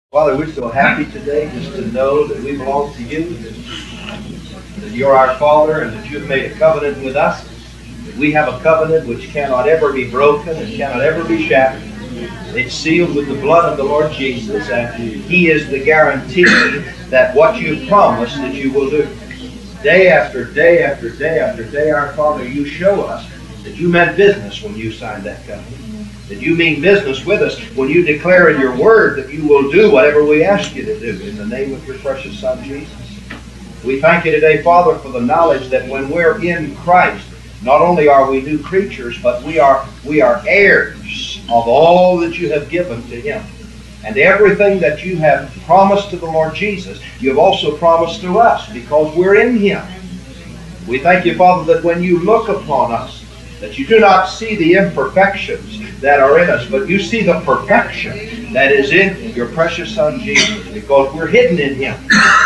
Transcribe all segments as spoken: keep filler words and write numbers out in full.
Father, we're so happy today just to know that we belong to you, that you're our Father, and that you've made a covenant with us. That we have a covenant which cannot ever be broken and cannot ever be shattered. It's sealed with the blood of the Lord Jesus, and He is the guarantee that what you've promised that you will do. Day after day after day after day, our Father, you show us that you meant business when you signed that covenant. That you mean business with us when you declare in your word that you will do whatever we ask you to do in the name of your precious Son, Jesus. We thank you today, Father, for the knowledge that when we're in Christ, not only are we new creatures, but we are, we are heirs of all that you have given to Him. And everything that you have promised to the Lord Jesus, you have also promised to us because we're in Him. We thank you, Father, that when you look upon us, that you do not see the imperfections that are in us, but you see the perfection that is in your precious Son, Jesus, because we're hidden in Him.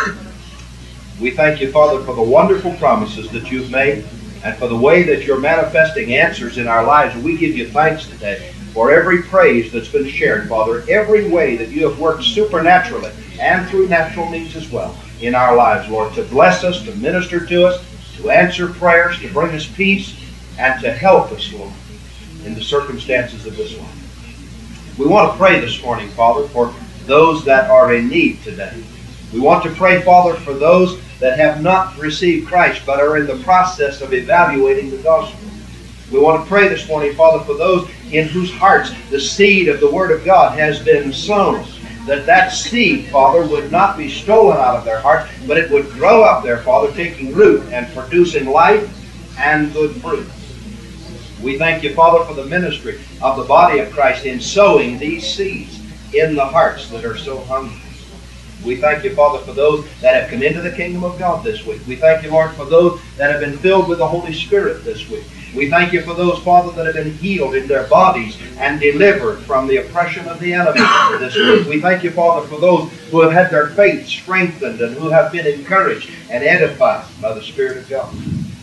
We thank you, Father, for the wonderful promises that you've made and for the way that you're manifesting answers in our lives. We give you thanks today for every praise that's been shared, Father, every way that you have worked supernaturally and through natural means as well in our lives, Lord, to bless us, to minister to us, to answer prayers, to bring us peace, and to help us, Lord, in the circumstances of this life. We want to pray this morning, Father, for those that are in need today. We want to pray, Father, for those that have not received Christ but are in the process of evaluating the gospel. We want to pray this morning, Father, for those in whose hearts the seed of the Word of God has been sown, that that seed, Father, would not be stolen out of their hearts, but it would grow up there, Father, taking root and producing life and good fruit. We thank you, Father, for the ministry of the body of Christ in sowing these seeds in the hearts that are so hungry. We thank you, Father, for those that have come into the kingdom of God this week. We thank you, Lord, for those that have been filled with the Holy Spirit this week. We thank you for those, Father, that have been healed in their bodies and delivered from the oppression of the enemy this week. We thank you, Father, for those who have had their faith strengthened and who have been encouraged and edified by the Spirit of God.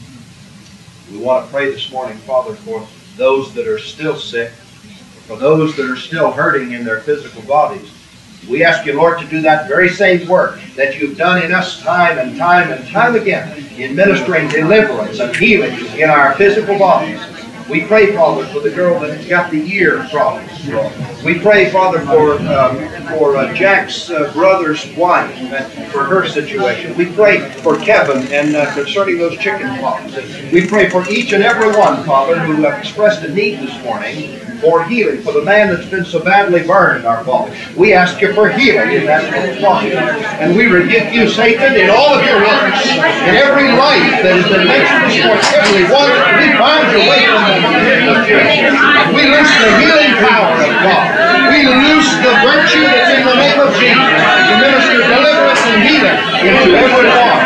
We want to pray this morning, Father, for those that are still sick, for those that are still hurting in their physical bodies. We ask you, Lord, to do that very same work that you've done in us time and time and time again in ministering deliverance and healing in our physical bodies. We pray, Father, for the girl that got the ear problems. We pray, Father, for um, for uh, Jack's uh, brother's wife and for her situation. We pray for Kevin and uh, concerning those chicken pox. We pray for each and every one, Father, who have expressed a need this morning for healing, for the man that's been so badly burned, our Father. We ask you for healing in that body. And we rebuke you, Satan, in all of your works, in every life that has been mentioned this morning, every one, we bind you away from them in the name of Jesus. We loose the healing power of God. We loose the virtue that's in the name of Jesus to minister deliverance and healing into every heart.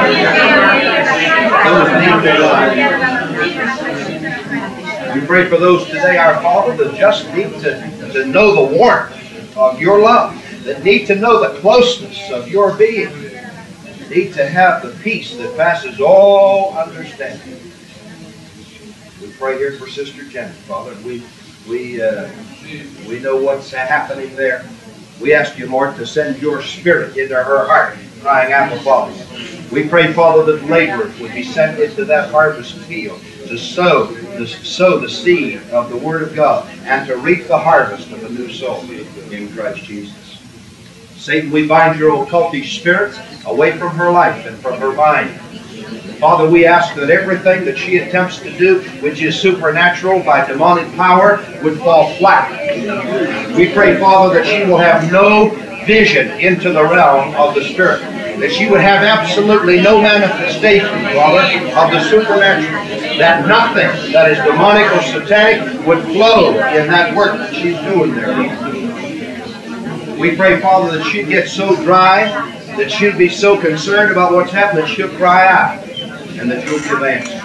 Those need their lives. We pray for those today, our Father, that just need to, to know the warmth of your love, that need to know the closeness of your being, need to have the peace that passes all understanding. We pray here for Sister Janet, Father. We we uh, we know what's happening there. We ask you, Lord, to send your Spirit into her heart, crying out, Father. We pray, Father, that laborers would be sent into that harvest field to sow the, sow the seed of the Word of God and to reap the harvest of a new soul in Christ Jesus. Satan, we bind your occultish spirits away from her life and from her mind. Father, we ask that everything that she attempts to do, which is supernatural by demonic power, would fall flat. We pray, Father, that she will have no vision into the realm of the Spirit, that she would have absolutely no manifestation, Father, of the supernatural, that nothing that is demonic or satanic would flow in that work that she's doing there. We pray, Father, that she'd get so dry, that she'd be so concerned about what's happening that she'll cry out, and that you'll give answers.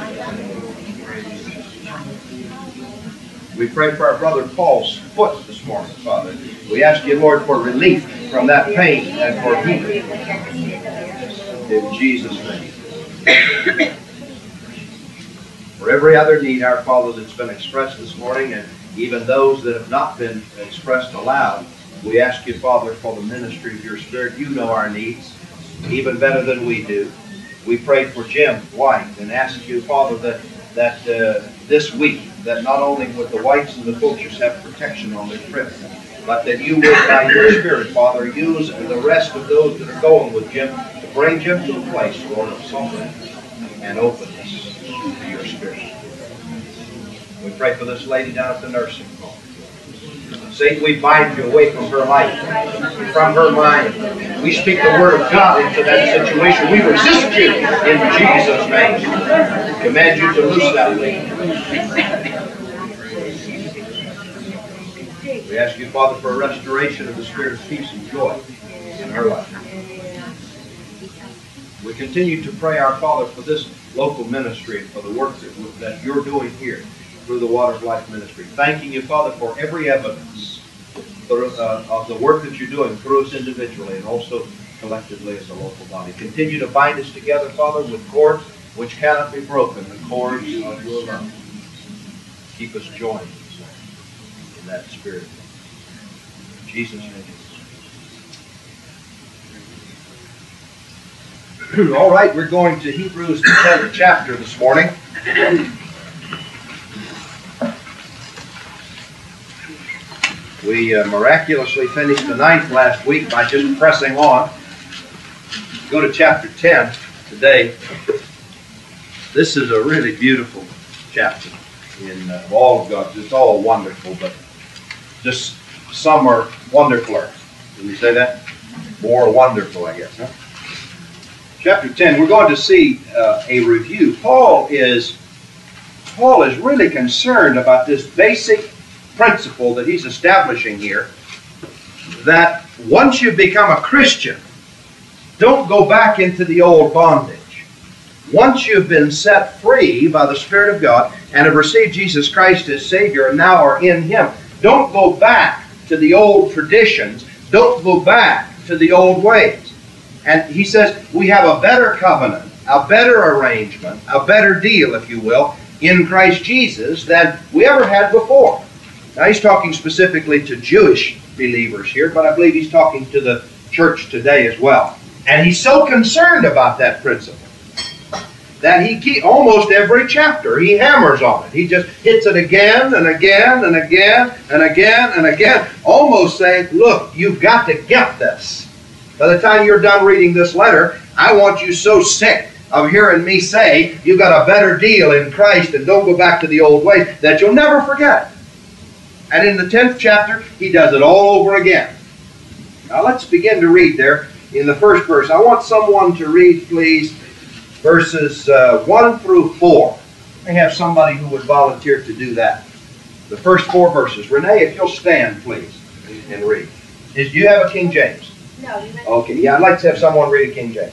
We pray for our brother Paul's foot this morning, Father. We ask you, Lord, for relief from that pain and for healing. In Jesus' name. For every other need, our Father, that's been expressed this morning, and even those that have not been expressed aloud, We ask you, Father, for the ministry of your Spirit. You know our needs even better than we do. We pray for Jim White and ask you, Father, that, that uh, this week, that not only would the Whites and the Fulchers have protection on their trip, but that you would, by your Spirit, Father, use the rest of those that are going with Jim to bring Jim to a place, Lord, of softness and openness to your Spirit. We pray for this lady down at the nursing home. Satan, we bind you away from her life, from her mind. We speak the word of God into that situation. We resist you in Jesus' name. Command you to loose that lady. We ask you, Father, for a restoration of the spirit of peace and joy in her life. We continue to pray, our Father, for this local ministry and for the work that, that you're doing here through the Water of Life ministry. Thanking you, Father, for every evidence for, uh, of the work that you're doing through us individually and also collectively as a local body. Continue to bind us together, Father, with cords which cannot be broken, the cords of your love. Keep us joined in that spirit. In Jesus' name. All right, we're going to Hebrews, the tenth chapter this morning. We uh, miraculously finished the ninth last week by just pressing on. Go to chapter ten today. This is a really beautiful chapter in uh, all of God's. It's all wonderful, but just some are wonderfuler. Can you say that? More wonderful, I guess, huh? Chapter ten, we're going to see uh, a review. Paul is, Paul is really concerned about this basic principle that he's establishing here, that once you become a Christian, don't go back into the old bondage. Once you've been set free by the Spirit of God and have received Jesus Christ as Savior and now are in Him, don't go back to the old traditions. Don't go back to the old ways. And he says we have a better covenant, a better arrangement, a better deal, if you will, in Christ Jesus than we ever had before. Now he's talking specifically to Jewish believers here, but I believe he's talking to the church today as well. And he's so concerned about that principle that he keep, almost every chapter he hammers on it. He just hits it again and again and again and again and again, almost saying, look, you've got to get this. By the time you're done reading this letter, I want you so sick of hearing me say you've got a better deal in Christ and don't go back to the old ways that you'll never forget. And in the tenth chapter, he does it all over again. Now let's begin to read there in the first verse. I want someone to read, please, verses uh, one through four. I have somebody who would volunteer to do that. The first four verses. Renee, if you'll stand, please, and read. Is, do you have a King James? No. You okay, yeah, I'd like to have someone read a King James.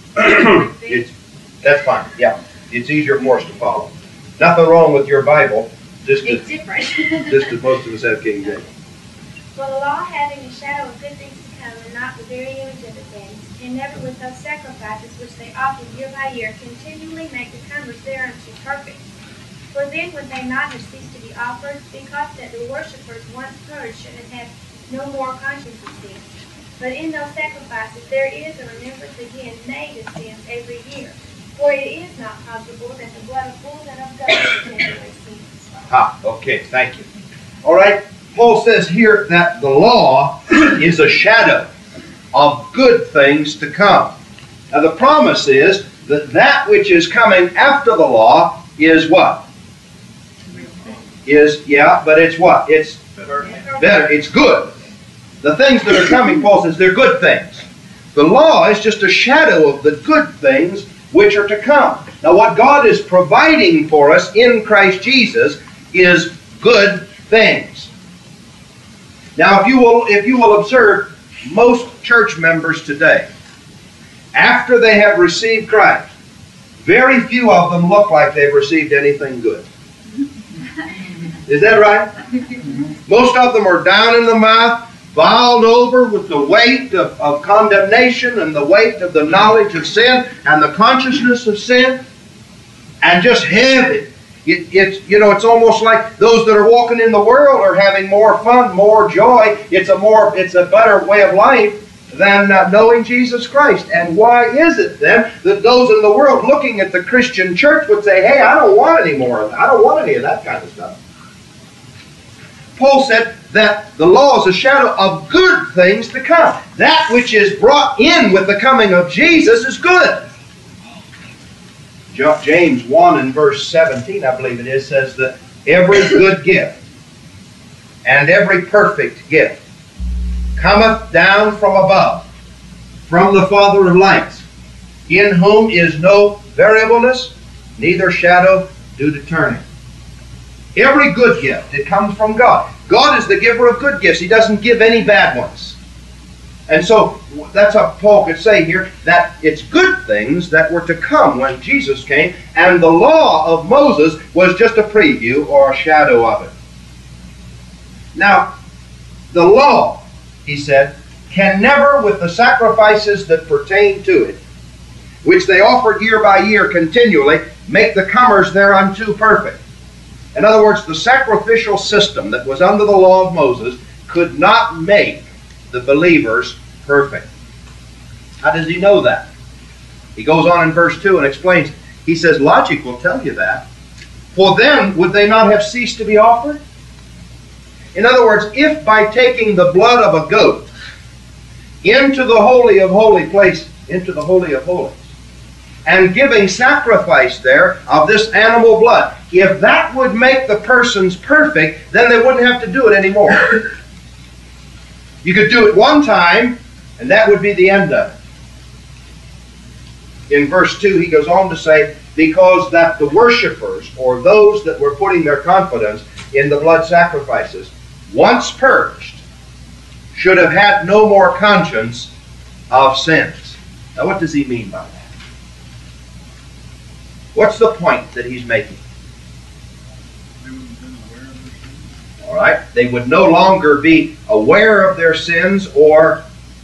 it's, that's fine, yeah. It's easier for us to follow. Nothing wrong with your Bible. Just it's as, different. just as most of us have King James. For the law having a shadow of good things to come, and not the very image of the things, and never with those sacrifices which they offered year by year, continually make the comers thereunto perfect. For then would they not have ceased to be offered, because that the worshippers once purged should have had no more conscience of sin. But in those sacrifices there is a remembrance again made of sins every year. For it is not possible that the blood of bulls and of goats should take away sins. Ah, okay, thank you. All right, Paul says here that the law is a shadow of good things to come. Now the promise is that that which is coming after the law is what? Is, yeah, but it's what? It's better, it's good. The things that are coming, Paul says, they're good things. The law is just a shadow of the good things which are to come. Now what God is providing for us in Christ Jesus is good things. Now if you will, if you will observe most church members today, after they have received Christ, very few of them look like they've received anything good. Is that right? Most of them are down in the mouth, bowled over with the weight of, of condemnation and the weight of the knowledge of sin and the consciousness of sin, and just heavy. It, it's, you know, it's almost like those that are walking in the world are having more fun, more joy. It's a more, it's a better way of life than uh, knowing Jesus Christ. And why is it then that those in the world looking at the Christian church would say, hey, I don't want any more of that. I don't want any of that kind of stuff. Paul said that the law is a shadow of good things to come. That which is brought in with the coming of Jesus is good. James one and verse seventeen, I believe it is, says that every good gift and every perfect gift cometh down from above, from the Father of lights, in whom is no variableness, neither shadow due to turning. Every good gift, it comes from God. God is the giver of good gifts. He doesn't give any bad ones. And so that's how Paul could say here that it's good things that were to come when Jesus came, and the law of Moses was just a preview or a shadow of it. Now, the law, he said, can never, with the sacrifices that pertain to it, which they offered year by year continually, make the comers thereunto perfect. In other words, the sacrificial system that was under the law of Moses could not make the believers perfect. How does he know that? He goes on in verse two and explains. He says, logic will tell you that. For then, would they not have ceased to be offered? In other words, if by taking the blood of a goat into the holy of holy place, into the holy of holies, and giving sacrifice there of this animal blood, if that would make the persons perfect, then they wouldn't have to do it anymore. You could do it one time, and that would be the end of it. In verse two, he goes on to say, because that the worshipers, or those that were putting their confidence in the blood sacrifices, once purged, should have had no more conscience of sins. Now what does he mean by that? What's the point that he's making? All right, they would no longer be aware of their sins, or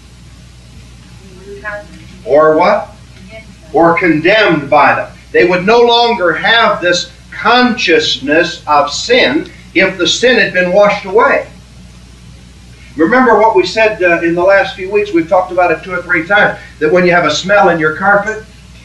or what? Or condemned by them. They would no longer have this consciousness of sin if the sin had been washed away. Remember what we said uh, in the last few weeks? We've talked about it two or three times, that when you have a smell in your carpet,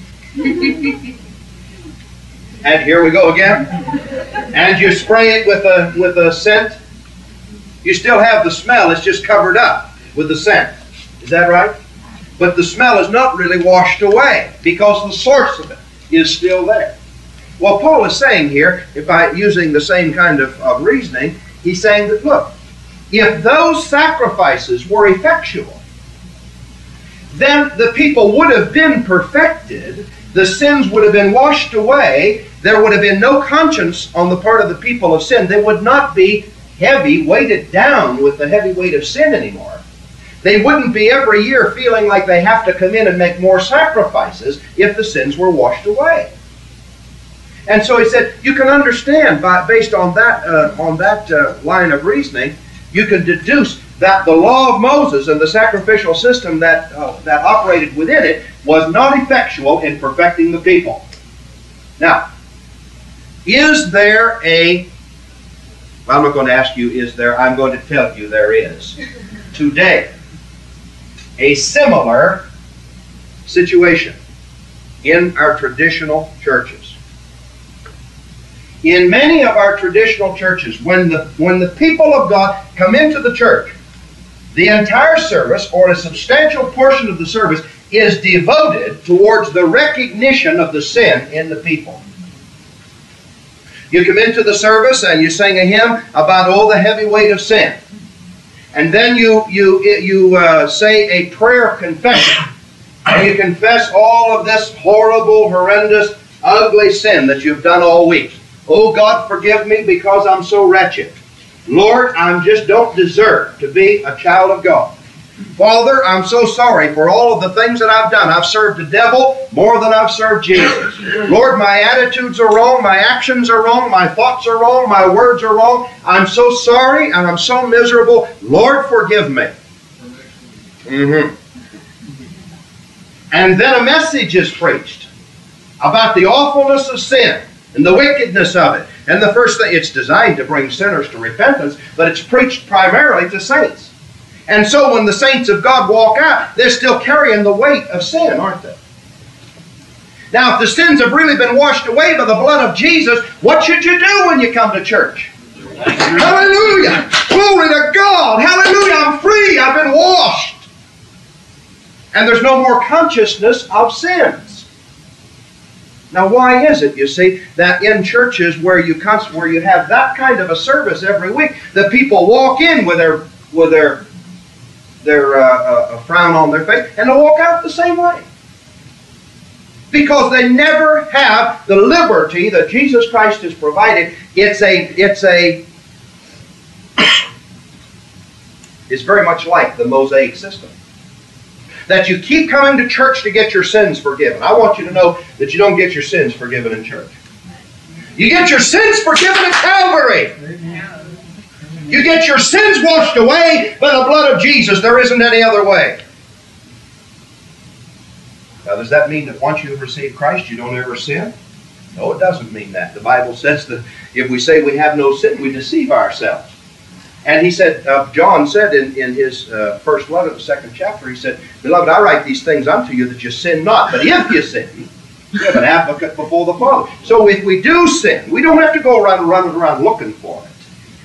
and here we go again, and you spray it with a with a scent, you still have the smell, it's just covered up with the scent. Is that right? But the smell is not really washed away because the source of it is still there. Well, Paul is saying here, if by using the same kind of, of reasoning, he's saying that, look, if those sacrifices were effectual, then the people would have been perfected, the sins would have been washed away, there would have been no conscience on the part of the people of sin. They would not be heavy, weighted down with the heavy weight of sin anymore. They wouldn't be every year feeling like they have to come in and make more sacrifices if the sins were washed away. And so he said, you can understand, by, based on that, uh, on that uh, line of reasoning, you can deduce that the law of Moses and the sacrificial system that, uh, that operated within it was not effectual in perfecting the people. Now, is there a, well, I'm not going to ask you, is there, I'm going to tell you there is, today, a similar situation in our traditional churches. In many of our traditional churches, when the, when the people of God come into the church, the entire service, or a substantial portion of the service, is devoted towards the recognition of the sin in the people. You come into the service and you sing a hymn about all the heavy weight of sin. And then you, you, you uh, say a prayer of confession. And you confess all of this horrible, horrendous, ugly sin that you've done all week. Oh, God, forgive me because I'm so wretched. Lord, I just don't deserve to be a child of God. Father, I'm so sorry for all of the things that I've done. I've served the devil more than I've served Jesus. Lord, my attitudes are wrong, my actions are wrong, my thoughts are wrong, my words are wrong. I'm so sorry and I'm so miserable. Lord, forgive me. Mm-hmm. And then a message is preached about the awfulness of sin and the wickedness of it. And the first thing, it's designed to bring sinners to repentance, but it's preached primarily to saints. And so when the saints of God walk out, they're still carrying the weight of sin, aren't they? Now, if the sins have really been washed away by the blood of Jesus, what should you do when you come to church? Hallelujah! Glory to God! Hallelujah! I'm free! I've been washed! And there's no more consciousness of sins. Now, why is it, you see, that in churches where you where you have that kind of a service every week, the people walk in with their with their their uh, uh, frown on their face, and they walk out the same way? Because they never have the liberty that Jesus Christ has provided. It's a, it's a, it's very much like the Mosaic system. That you keep coming to church to get your sins forgiven. I want you to know that you don't get your sins forgiven in church. You get your sins forgiven at Calvary. You get your sins washed away by the blood of Jesus. There isn't any other way. Now, does that mean that once you have received Christ, you don't ever sin? No, it doesn't mean that. The Bible says that if we say we have no sin, we deceive ourselves. And he said, uh, John said in, in his uh, first letter, the second chapter, he said, Beloved, I write these things unto you that you sin not. But if you sin, you have an advocate before the Father. So if we do sin, we don't have to go around running around looking for it.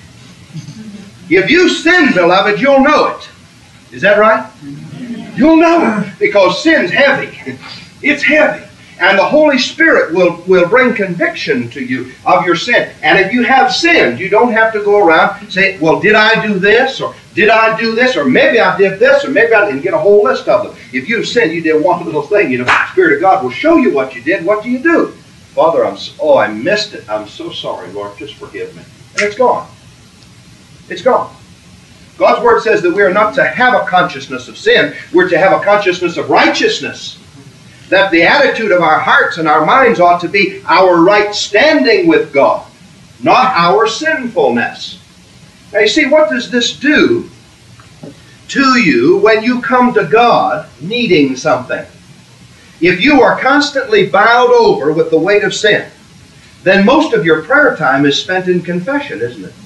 If you sin, beloved, you'll know it. Is that right? You'll know it, because sin's heavy. It's heavy. And the Holy Spirit will, will bring conviction to you of your sin. And if you have sinned, you don't have to go around and say, well, did I do this? Or did I do this? Or maybe I did this? Or maybe I didn't. Get a whole list of them. If you've sinned, you did one little thing. You know, the Spirit of God will show you what you did. What do you do? Father, I'm so, oh, I missed it. I'm so sorry, Lord. Just forgive me. And it's gone. It's gone. God's Word says that we are not to have a consciousness of sin. We're to have a consciousness of righteousness. That the attitude of our hearts and our minds ought to be our right standing with God, not our sinfulness. Now you see, what does this do to you when you come to God needing something? If you are constantly bowed over with the weight of sin, then most of your prayer time is spent in confession, isn't it?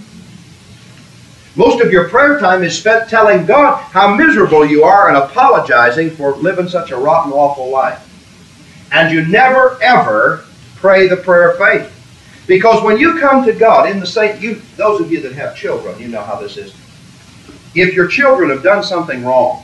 Most of your prayer time is spent telling God how miserable you are and apologizing for living such a rotten, awful life. And you never, ever pray the prayer of faith. Because when you come to God in the same, you, those of you that have children, you know how this is. If your children have done something wrong,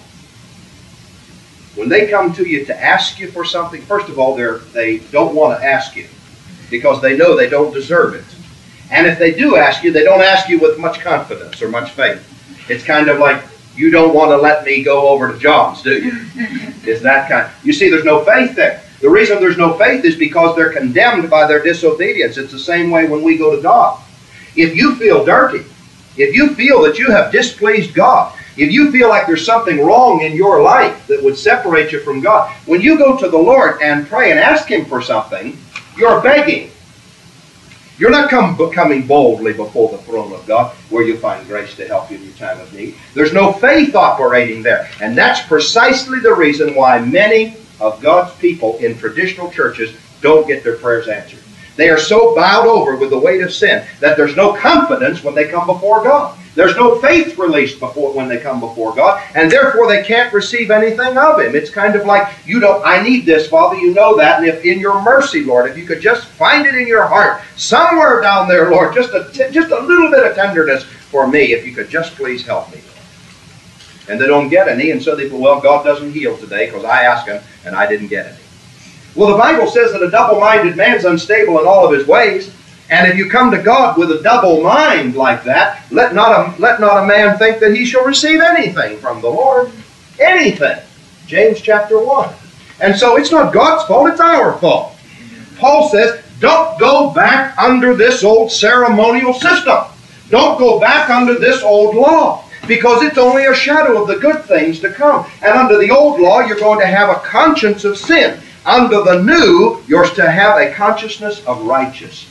when they come to you to ask you for something, first of all, they're, they don't want to ask you because they know they don't deserve it. And if they do ask you, they don't ask you with much confidence or much faith. It's kind of like, you don't want to let me go over to John's, do you? It's that kind. You see, there's no faith there. The reason there's no faith is because they're condemned by their disobedience. It's the same way when we go to God. If you feel dirty, if you feel that you have displeased God, if you feel like there's something wrong in your life that would separate you from God, when you go to the Lord and pray and ask Him for something, you're begging. You're not come, coming boldly before the throne of God where you find grace to help you in your time of need. There's no faith operating there. And that's precisely the reason why many of God's people in traditional churches don't get their prayers answered. They are so bowed over with the weight of sin that there's no confidence when they come before God. There's no faith released before when they come before God, and therefore they can't receive anything of Him. It's kind of like, you don't, I need this, Father, you know that, and if in your mercy, Lord, if you could just find it in your heart, somewhere down there, Lord, just a, just a little bit of tenderness for me, if you could just please help me. And they don't get any, and so they go, well, God doesn't heal today because I asked Him and I didn't get any. Well, the Bible says that a double-minded man's unstable in all of his ways. And if you come to God with a double mind like that, let not a, let not a man think that he shall receive anything from the Lord. Anything. James chapter one. And so it's not God's fault, it's our fault. Paul says, don't go back under this old ceremonial system. Don't go back under this old law. Because it's only a shadow of the good things to come. And under the old law, you're going to have a conscience of sin. Under the new, you're to have a consciousness of righteousness.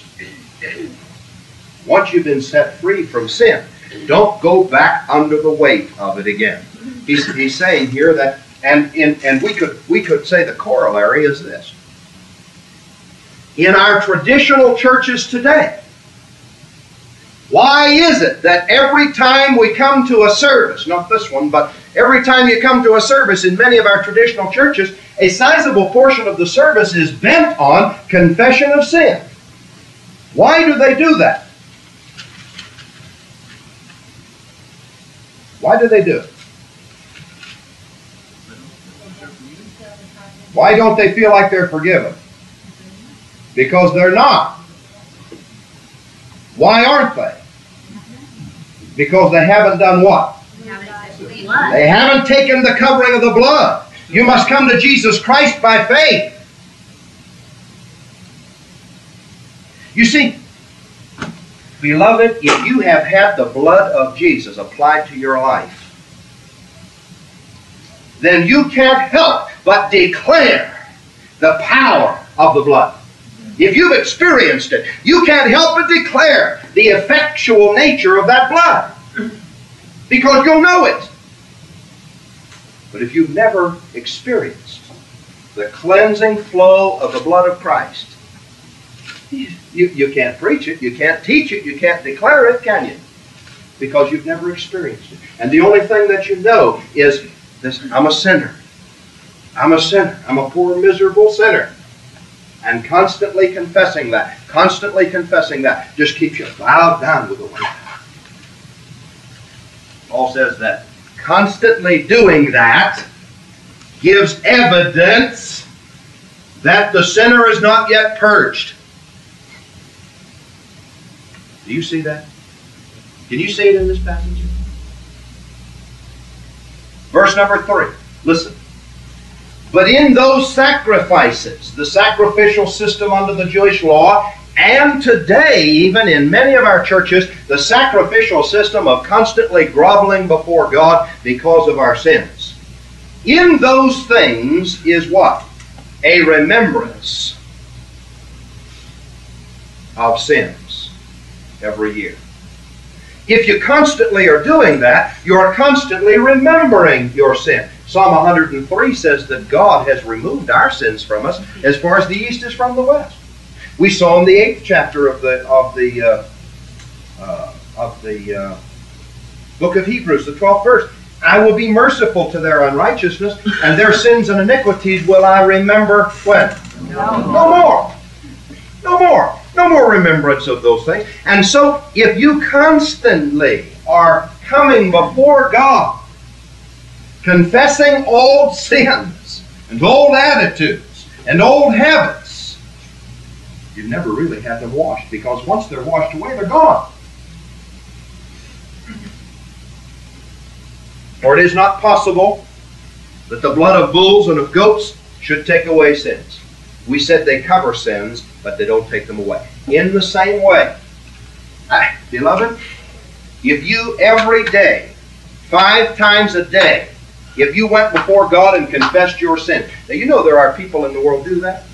Once you've been set free from sin, don't go back under the weight of it again. He's, he's saying here that, and, and, and we could we could say the corollary is this. in our traditional churches today? Why is it that every time we come to a service, not this one, but every time you come to a service in many of our traditional churches, a sizable portion of the service is bent on confession of sin? Why do they do that? Why do they do it? Why don't they feel like they're forgiven? Because they're not. Why aren't they? Because they haven't done what? They haven't taken the covering of the blood. You must come to Jesus Christ by faith. You see, beloved, if you have had the blood of Jesus applied to your life, then you can't help but declare the power of the blood. If you've experienced it, you can't help but declare the effectual nature of that blood, because you'll know it. But if you've never experienced the cleansing flow of the blood of Christ, you, you can't preach it, you can't teach it, you can't declare it, can you? Because you've never experienced it. And the only thing that you know is this: I'm a sinner. I'm a sinner. I'm a poor, miserable sinner. And constantly confessing that, constantly confessing that, just keeps you bowed down with the weight. Paul says that constantly doing that gives evidence that the sinner is not yet purged. Do you see that? Can you see it in this passage? Verse number three. Listen. But in those sacrifices, the sacrificial system under the Jewish law, and today, even in many of our churches, the sacrificial system of constantly groveling before God because of our sins. In those things is what? A remembrance of sins every year. If you constantly are doing that, you're constantly remembering your sin. Psalm one hundred three says that God has removed our sins from us as far as the east is from the west. We saw in the eighth chapter of the of the uh, uh, of the uh, book of Hebrews, the twelfth verse. I will be merciful to their unrighteousness, and their sins and iniquities will I remember when? No, no more. No more. No more remembrance of those things. And so, if you constantly are coming before God, confessing old sins and old attitudes and old habits, you never really had them washed, because once they're washed away, they're gone. For it is not possible that the blood of bulls and of goats should take away sins. We said they cover sins, but they don't take them away. In the same way, ah, beloved, if you every day, five times a day, if you went before God and confessed your sin. Now, you know there are people in the world who do that.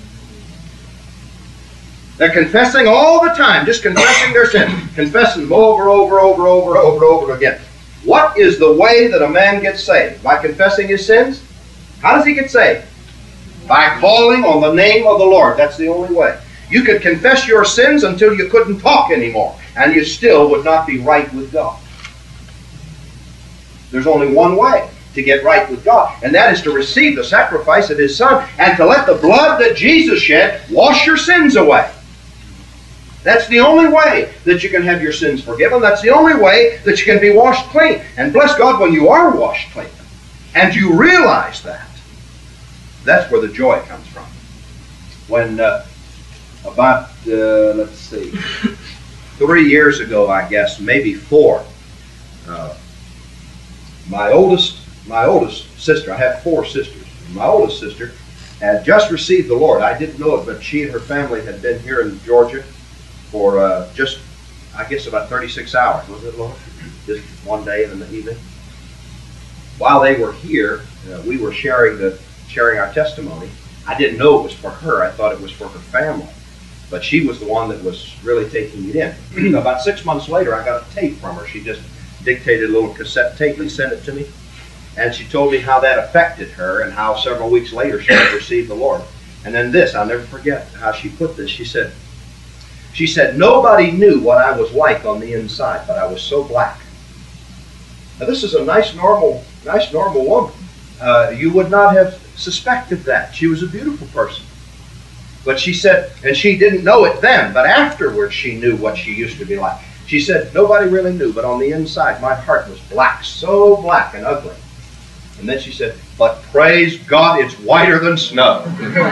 They're confessing all the time, just confessing their sin, confessing them over, over, over, over, over, over again. What is the way that a man gets saved? By confessing his sins? How does he get saved? By calling on the name of the Lord. That's the only way. You could confess your sins until you couldn't talk anymore, and you still would not be right with God. There's only one way to get right with God, and that is to receive the sacrifice of His Son and to let the blood that Jesus shed wash your sins away. That's the only way that you can have your sins forgiven. That's the only way that you can be washed clean. And bless God, when you are washed clean and you realize that, that's where the joy comes from. When uh, about, uh, let's see, three years ago, I guess, maybe four, uh, my oldest, my oldest sister, I have four sisters, my oldest sister had just received the Lord. I didn't know it, but she and her family had been here in Georgia for uh, just, I guess, about thirty-six hours, was it, Lord? Just one day in the evening. While they were here, uh, we were sharing the sharing our testimony. I didn't know it was for her. I thought it was for her family. But she was the one that was really taking it in. About six months later, I got a tape from her. She just dictated a little cassette tape and sent it to me. And she told me how that affected her and how several weeks later she had received the Lord. And then this, I'll never forget how she put this. She said, she said, nobody knew what I was like on the inside, but I was so black. Now this is a nice, normal, nice, normal woman. Uh, you would not have suspected that. She was a beautiful person. But she said, and she didn't know it then, but afterwards she knew what she used to be like. She said, nobody really knew, but on the inside my heart was black, so black and ugly. And then she said, but praise God, it's whiter than snow.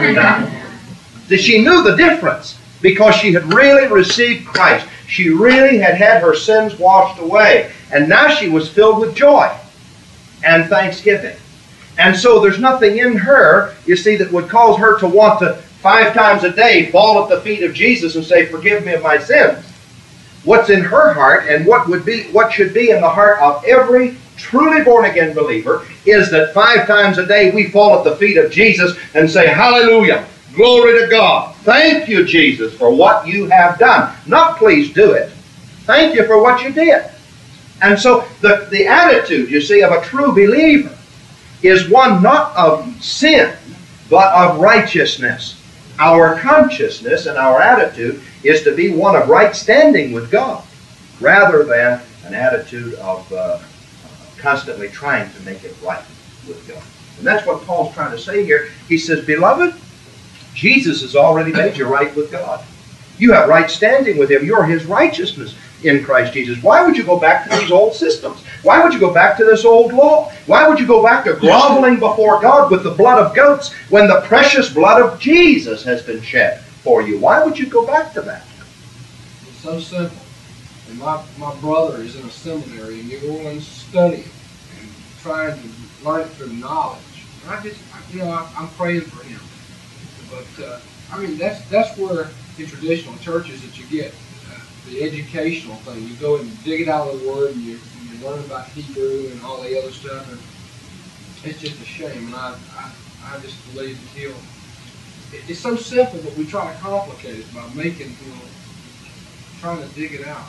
She knew the difference because she had really received Christ. She really had had her sins washed away. And now she was filled with joy and thanksgiving. And so there's nothing in her, you see, that would cause her to want to five times a day fall at the feet of Jesus and say, forgive me of my sins. What's in her heart and what would be, what should be in the heart of every truly born-again believer is that five times a day we fall at the feet of Jesus and say, hallelujah, glory to God. Thank you, Jesus, for what you have done. Not please do it. Thank you for what you did. And so the, the attitude, you see, of a true believer is one not of sin, but of righteousness. Our consciousness and our attitude is to be one of right standing with God, rather than an attitude of uh, constantly trying to make it right with God. And that's what Paul's trying to say here. He says, beloved, Jesus has already made you right with God. You have right standing with Him. You're His righteousness in Christ Jesus. Why would you go back to these old systems? Why would you go back to this old law? Why would you go back to groveling before God with the blood of goats when the precious blood of Jesus has been shed for you? Why would you go back to that? It's so simple. And my, my brother is in a seminary in New Orleans studying and trying to learn it through knowledge. And I just, you know, I, I'm praying for him. But, uh, I mean, that's that's where in traditional churches that you get uh, the educational thing. You go and dig it out of the Word and you, and you learn about Hebrew and all the other stuff. And it's just a shame. And I, I, I just believe that he'll... It, it's so simple, but we try to complicate it by making, you know, trying to dig it out.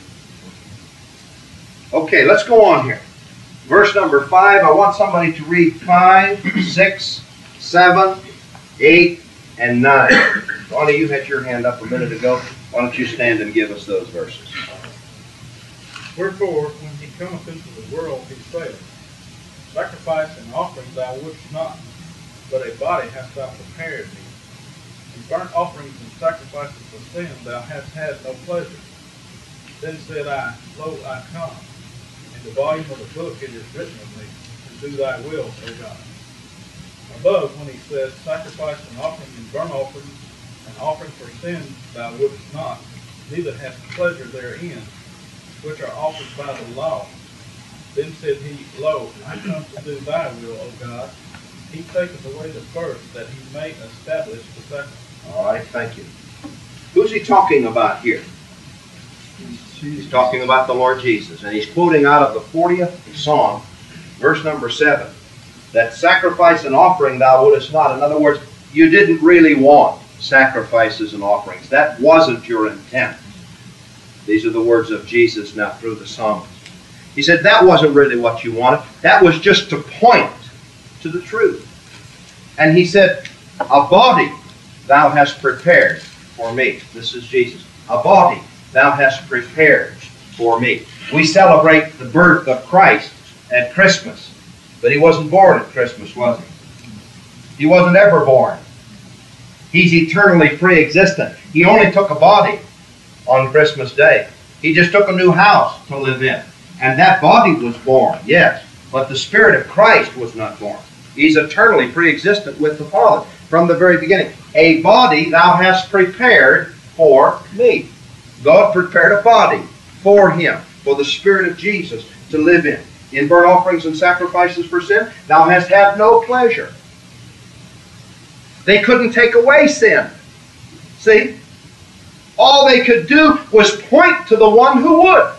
Okay, let's go on here. Verse number five, I want somebody to read five, six, seven, eight, and nine. Ronnie, you had your hand up a minute ago. Why don't you stand and give us those verses? Wherefore, when he cometh into the world, he saith, Sacrifice and offering thou wouldst not, but a body hast thou prepared me. In burnt offerings and sacrifices for sin thou hast had no pleasure. Then said I, Lo, I come. In the volume of the book it is written of me, to do thy will, O God. Above, when he says, Sacrifice and offering and burnt offerings and offering for sin thou wouldst not, neither hast pleasure therein, which are offered by the law. Then said he, Lo, I come to do thy will, O God. He taketh away the first, that he may establish the second. All right, thank you. Who's he talking about here? He's talking about the Lord Jesus. And he's quoting out of the fortieth Psalm, verse number seven, that sacrifice and offering thou wouldest not. In other words, you didn't really want sacrifices and offerings. That wasn't your intent. These are the words of Jesus now through the psalmist. He said that wasn't really what you wanted. That was just to point to the truth. And he said, a body thou hast prepared for me. This is Jesus. A body thou hast prepared for me. We celebrate the birth of Christ at Christmas. But he wasn't born at Christmas, was he? He wasn't ever born. He's eternally pre-existent. He only took a body on Christmas Day. He just took a new house to live in. And that body was born, yes. But the Spirit of Christ was not born. He's eternally pre-existent with the Father from the very beginning. A body thou hast prepared for me. God prepared a body for him, for the Spirit of Jesus to live in. In burnt offerings and sacrifices for sin, thou hast had no pleasure. They couldn't take away sin. See? All they could do was point to the one who would.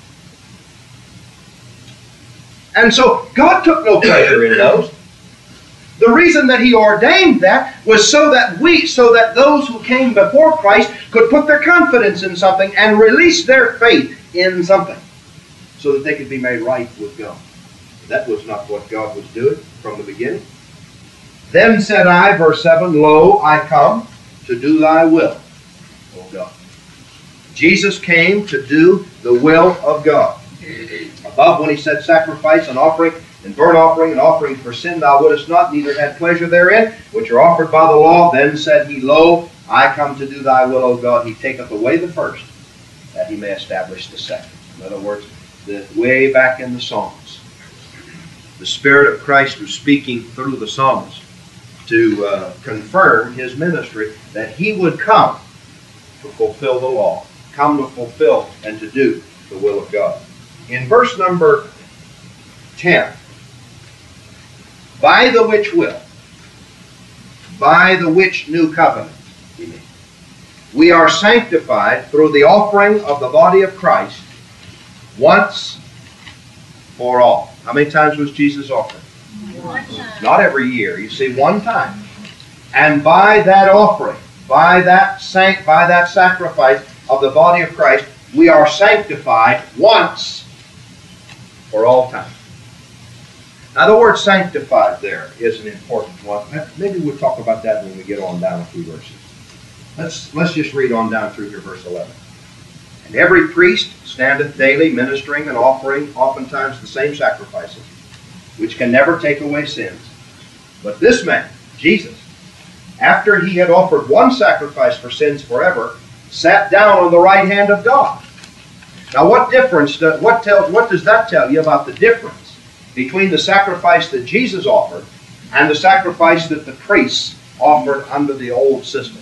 And so God took no pleasure in those. The reason that he ordained that was so that we, so that those who came before Christ could put their confidence in something and release their faith in something, so that they could be made right with God. That was not what God was doing from the beginning. Then said I, verse seven, Lo, I come to do thy will, O God. Jesus came to do the will of God. Above, when he said sacrifice and offering and burnt offering and offering for sin thou wouldest not, neither had pleasure therein, which are offered by the law. Then said he, Lo, I come to do thy will, O God. He taketh away the first, that he may establish the second. In other words, the way back in the Psalms, the Spirit of Christ was speaking through the psalmist to uh, confirm his ministry, that he would come to fulfill the law, come to fulfill and to do the will of God. In verse number ten, by the which will, by the which new covenant, we are sanctified through the offering of the body of Christ once for all. How many times was Jesus offered? One time. Not every year. You see, one time. And by that offering, by that sanct, by that sacrifice of the body of Christ, we are sanctified once for all time. Now, the word sanctified there is an important one. Maybe we'll talk about that when we get on down a few verses. Let's, let's just read on down through here, verse eleven. And every priest standeth daily ministering and offering oftentimes the same sacrifices, which can never take away sins. But this man, Jesus, after he had offered one sacrifice for sins forever, sat down on the right hand of God. Now, what difference? Does, what tells? What does that tell you about the difference between the sacrifice that Jesus offered and the sacrifice that the priests offered under the old system?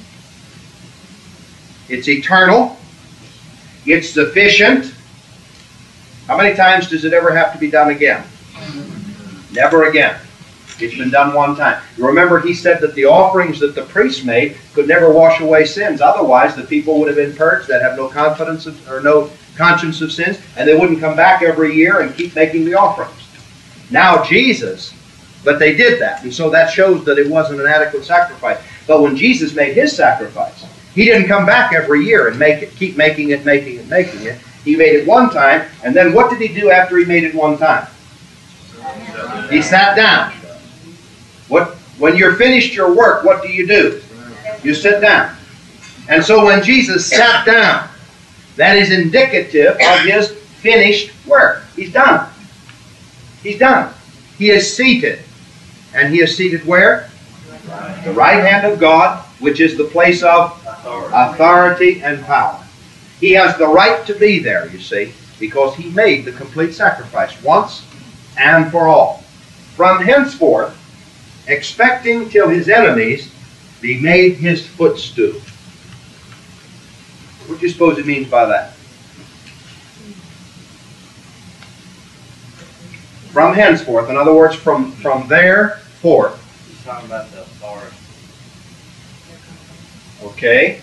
It's eternal. It's sufficient. How many times does it ever have to be done again? Never again. It's been done one time. You remember he said that the offerings that the priests made could never wash away sins. Otherwise, the people would have been purged that have no confidence of, or no conscience of sins, and they wouldn't come back every year and keep making the offerings. Now Jesus, but they did that, and so that shows that it wasn't an adequate sacrifice. But when Jesus made his sacrifice, he didn't come back every year and make it, keep making it, making it, making it. He made it one time, and then what did he do after he made it one time? He sat down. What, when you're finished your work, what do you do? You sit down. And so when Jesus sat down, that is indicative of his finished work. He's done. He's done. He is seated. And he is seated where? The right hand of God, which is the place of authority and power. He has the right to be there, you see, because he made the complete sacrifice once and for all. From henceforth, expecting till his enemies be made his footstool. What do you suppose it means by that? From henceforth, in other words, from, from there forth. He's talking about the authority. Okay.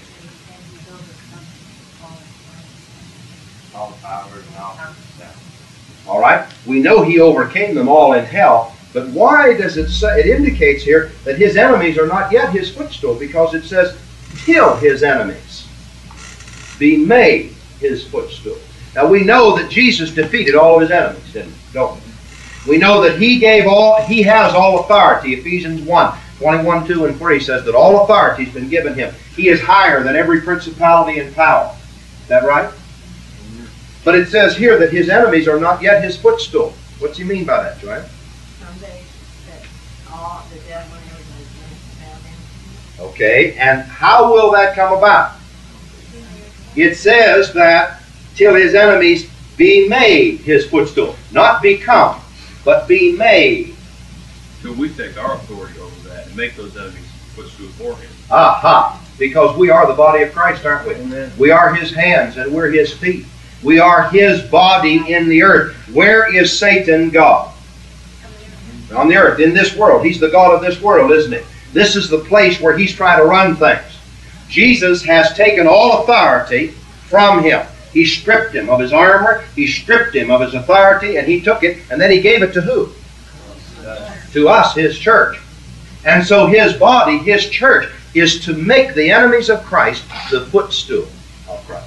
All the powers and all that stuff. All right. We know he overcame them all in hell. But why does it say, it indicates here that his enemies are not yet his footstool, because it says, till his enemies be made his footstool. Now we know that Jesus defeated all of his enemies, didn't he? Don't we? We know that he gave all, he has all authority. Ephesians one, twenty-one, two, and three says that all authority has been given him. He is higher than every principality and power. Is that right? Mm-hmm. But it says here that his enemies are not yet his footstool. What's he mean by that, Joanne? Okay, and how will that come about? It says that till his enemies be made his footstool. Not become, but be made. So we take our authority over that and make those enemies footstool for him. Aha! Because we are the body of Christ, aren't we? Amen. We are his hands and we're his feet. We are his body in the earth. Where is Satan God? On the earth, in this world. He's the God of this world, isn't he? This is the place where he's trying to run things. Jesus has taken all authority from him. He stripped him of his armor, he stripped him of his authority, and he took it, and then he gave it to who? To us, his church. And so his body, his church, is to make the enemies of Christ the footstool of Christ.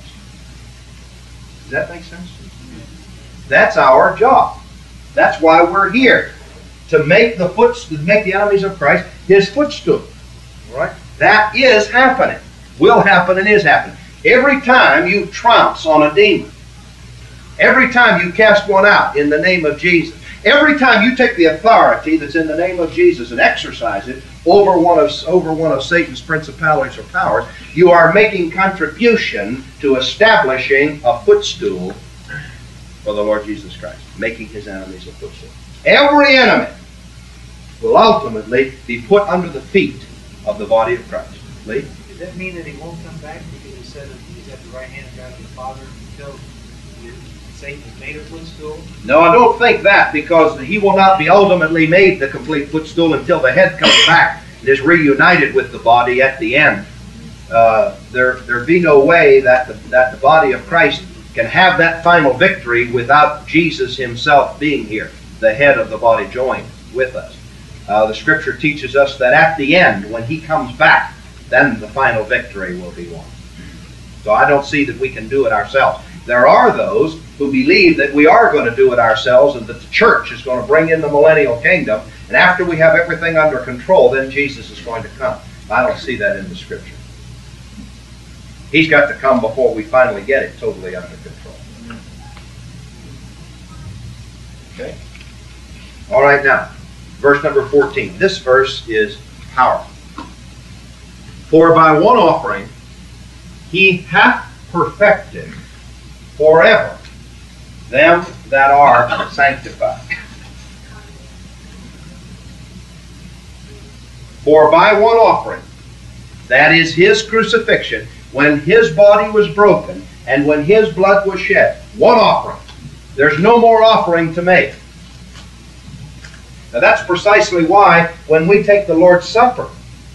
Does that make sense? That's our job. That's why we're here. to make the foot, to make the enemies of Christ his footstool. Right? That is happening. Will happen and is happening. Every time you trounce on a demon, every time you cast one out in the name of Jesus, every time you take the authority that's in the name of Jesus and exercise it over one of, over one of Satan's principalities or powers, you are making contribution to establishing a footstool for the Lord Jesus Christ, making his enemies a footstool. Every enemy will ultimately be put under the feet of the body of Christ. Lee? Does that mean that he won't come back because he said that he's at the right hand of God the Father until Satan is made a footstool? No, I don't think that, because he will not be ultimately made the complete footstool until the head comes back and is reunited with the body at the end. Uh, there there be no way that the, that the body of Christ can have that final victory without Jesus himself being here, the head of the body joined with us. Uh, the Scripture teaches us that at the end, when he comes back, then the final victory will be won. So I don't see that we can do it ourselves. There are those who believe that we are going to do it ourselves and that the church is going to bring in the millennial kingdom, and after we have everything under control, then Jesus is going to come. I don't see that in the Scripture. He's got to come before we finally get it totally under control. Okay? All right, now, verse number fourteen. This verse is powerful. For by one offering he hath perfected forever them that are sanctified. For by one offering, that is his crucifixion, when his body was broken and when his blood was shed, one offering. There's no more offering to make. Now that's precisely why when we take the Lord's Supper,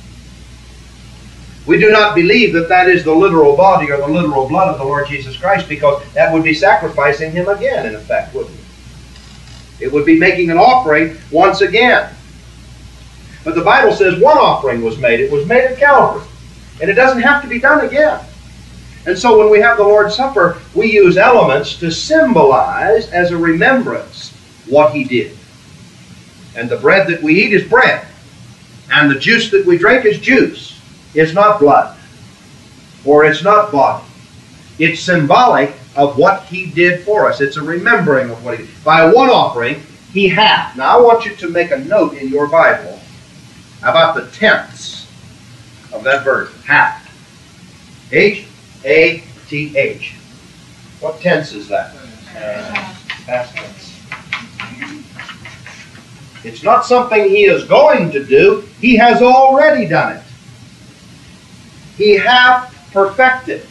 we do not believe that that is the literal body or the literal blood of the Lord Jesus Christ, because that would be sacrificing him again, in effect, wouldn't it? It would be making an offering once again. But the Bible says one offering was made. It was made at Calvary. And it doesn't have to be done again. And so when we have the Lord's Supper, we use elements to symbolize as a remembrance what he did. And the bread that we eat is bread. And the juice that we drink is juice. It's not blood, or it's not body. It's symbolic of what he did for us. It's a remembering of what he did. By one offering, he hath. Now I want you to make a note in your Bible about the tense of that verb, hath. H A T H. What tense is that? Past tense. It's not something he is going to do. He has already done it. He hath perfected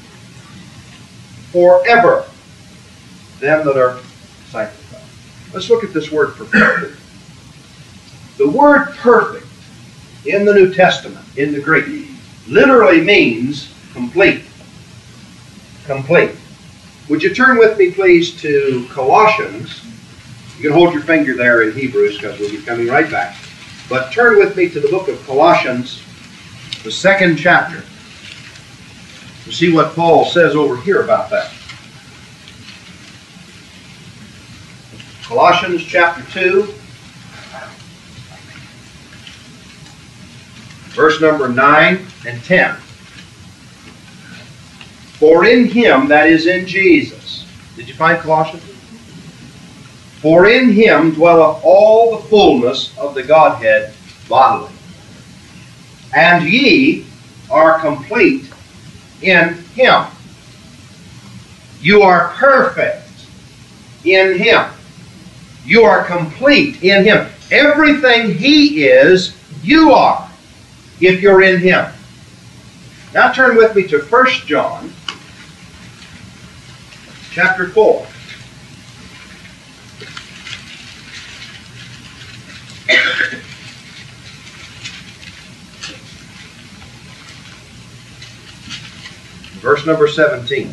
forever them that are sanctified. Let's look at this word perfected. The word perfect in the New Testament, in the Greek, literally means complete. Complete. Would you turn with me, please, to Colossians? You can hold your finger there in Hebrews, because we'll be coming right back. But turn with me to the book of Colossians, the second chapter, to see what Paul says over here about that. Colossians chapter two, verse number nine and ten. For in him, that is in Jesus. Did you find Colossians? For in him dwelleth all the fullness of the Godhead bodily. And ye are complete in him. You are perfect in him. You are complete in him. Everything he is, you are, if you're in him. Now turn with me to First John chapter four. Verse number seventeen.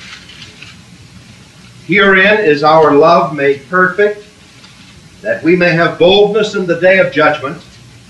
Herein is our love made perfect, that we may have boldness in the day of judgment,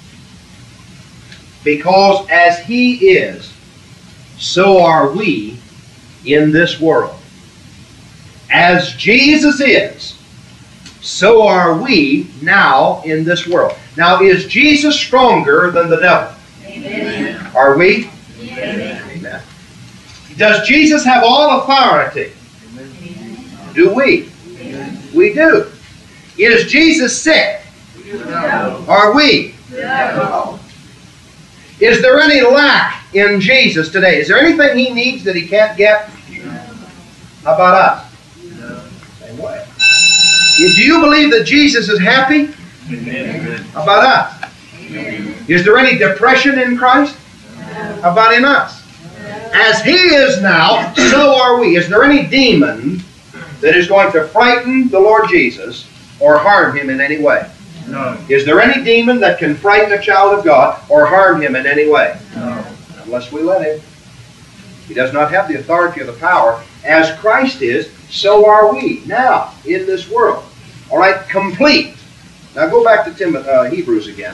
because as he is, so are we in this world. As Jesus is, so are we now in this world. Now, is Jesus stronger than the devil? Amen. Are we? Amen. Amen. Does Jesus have all authority? Do we? We do. Is Jesus sick? No. Are we? No. Is there any lack in Jesus today? Is there anything He needs that He can't get? How about us? Same way. Do you believe that Jesus is happy? How about us? Is there any depression in Christ? How about in us? As He is now, so are we. Is there any demon that is going to frighten the Lord Jesus or harm Him in any way? No. Is there any demon that can frighten a child of God or harm him in any way? No. Unless we let him. He does not have the authority or the power. As Christ is, so are we now in this world. All right, complete. Now go back to Timothy, uh, Hebrews again.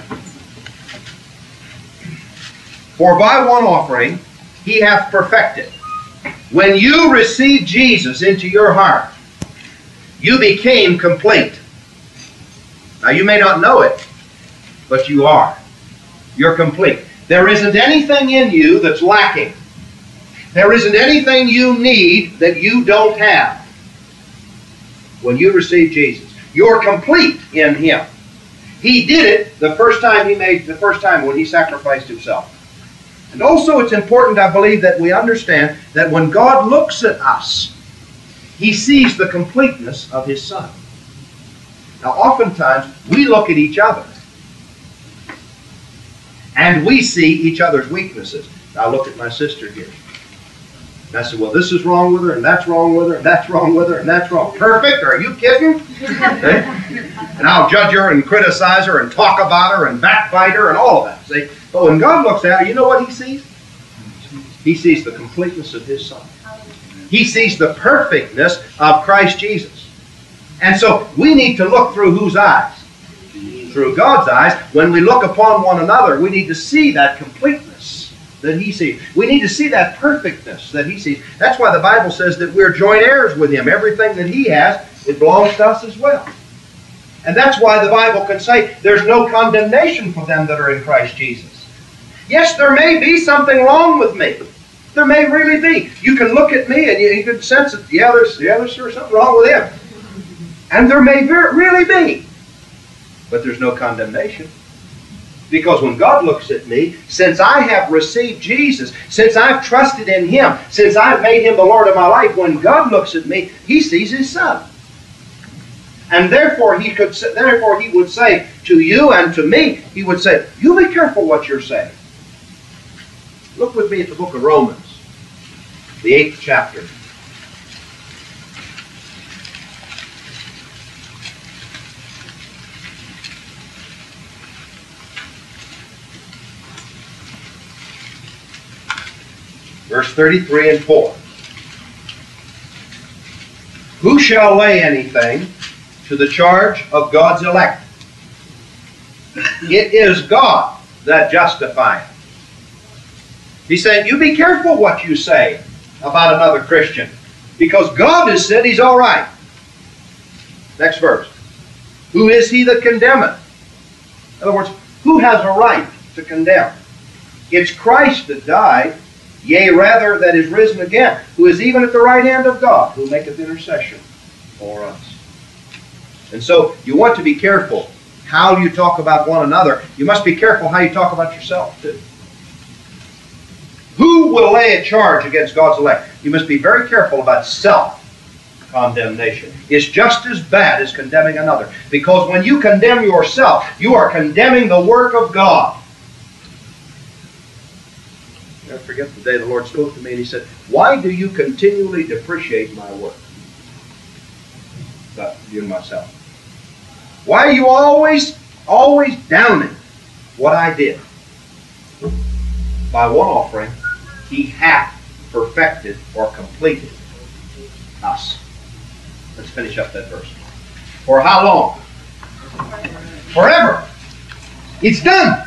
For by one offering He hath perfected. When you received Jesus into your heart, you became complete. Now, you may not know it, but you are. You're complete. There isn't anything in you that's lacking. There isn't anything you need that you don't have. When you receive Jesus, you're complete in Him. He did it the first time He made, the first time when He sacrificed Himself. And also it's important, I believe, that we understand that when God looks at us, He sees the completeness of His Son. Now, oftentimes, we look at each other, and we see each other's weaknesses. I look at my sister here, and I say, well, this is wrong with her, and that's wrong with her, and that's wrong with her, and that's wrong. Perfect? Are you kidding? Okay? And I'll judge her and criticize her and talk about her and backbite her and all of that. See? But when God looks at her, you know what He sees? He sees the completeness of His Son. He sees the perfectness of Christ Jesus. And so we need to look through whose eyes? Through God's eyes. When we look upon one another, we need to see that completeness that He sees. We need to see that perfectness that He sees. That's why the Bible says that we're joint heirs with Him. Everything that He has, it belongs to us as well. And that's why the Bible can say there's no condemnation for them that are in Christ Jesus. Yes, there may be something wrong with me. There may really be. You can look at me and you, you can sense that, yeah, there's, yeah, there's sure something wrong with him. And there may really be. But there's no condemnation. Because when God looks at me, since I have received Jesus, since I've trusted in Him, since I've made Him the Lord of my life, when God looks at me, He sees His Son. And therefore He could, therefore He would say to you and to me, He would say, you be careful what you're saying. Look with me at the book of Romans, the eighth chapter. Verse thirty-three and four. Who shall lay anything to the charge of God's elect? It is God that justifieth. He's saying, you be careful what you say about another Christian, because God has said he's all right. Next verse. Who is he that condemneth? In other words, who has a right to condemn? It's Christ that died, yea, rather, that is risen again, who is even at the right hand of God, who maketh intercession for us. And so, you want to be careful how you talk about one another. You must be careful how you talk about yourself, too. Who will lay a charge against God's elect? You must be very careful about self-condemnation. It's just as bad as condemning another. Because when you condemn yourself, you are condemning the work of God. I'll never forget the day the Lord spoke to me and He said, why do you continually depreciate my work? About you and myself. Why are you always, always downing what I did? By one offering, He hath perfected or completed us. Let's finish up that verse. For how long? Forever. It's done.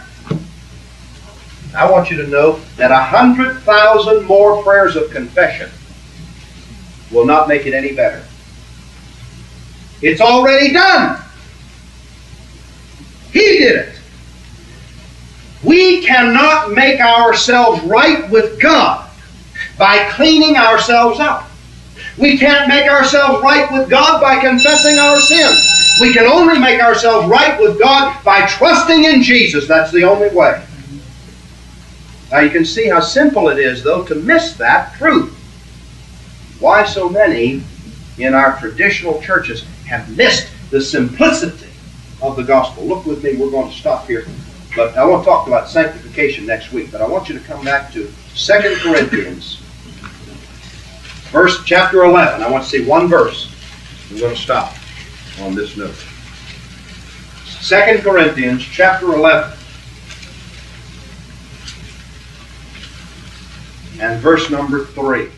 I want you to know that a hundred thousand more prayers of confession will not make it any better. It's already done. He did it. We cannot make ourselves right with God by cleaning ourselves up. We can't make ourselves right with God by confessing our sins. We can only make ourselves right with God by trusting in Jesus. That's the only way. Now you can see how simple it is, though, to miss that truth. Why so many in our traditional churches have missed the simplicity of the gospel. Look with me, we're going to stop here. But I want to talk about sanctification next week. But I want you to come back to Second Corinthians, verse chapter eleven. I want to see one verse. I'm going to stop on this note. Second Corinthians chapter eleven. And verse number three.